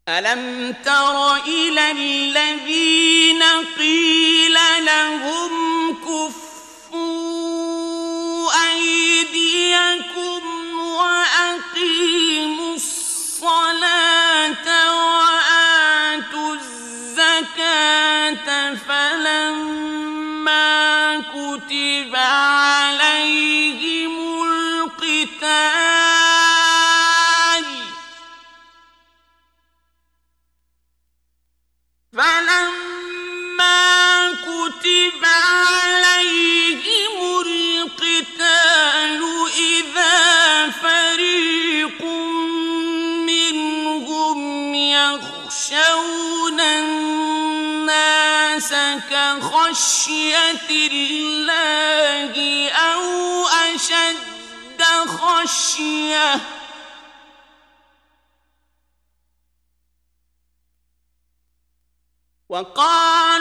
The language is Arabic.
ألم تر إلى الذين قيل لهم كفوا أيديكم وأقيموا الصلاة وآتوا الزكاة فلما كتب عليهم القتال إذا فريق منهم يخشون الناس كخشية الله أو أشد خشية وقال